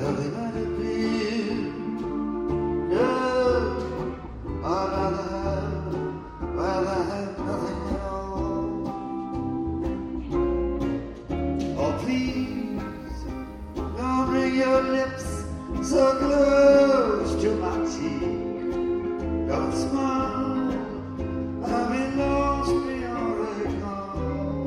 they might have been. No, I'd rather have nothing at all. Oh, please, don't bring your lips so close to my cheek. Don't smile, I've been lost beyond recall.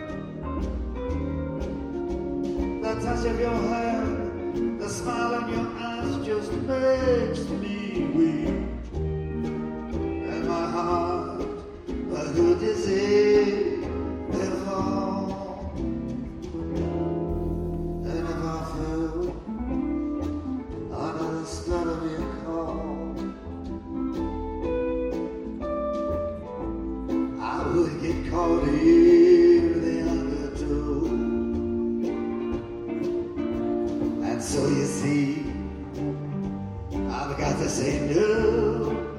The touch of your hand, the smile in your eyes just makes me weak. And my heart, a good disease, will fall. And if I fell under the spell of your call, I would get caught in the undertow. And so you see, I've got to say no.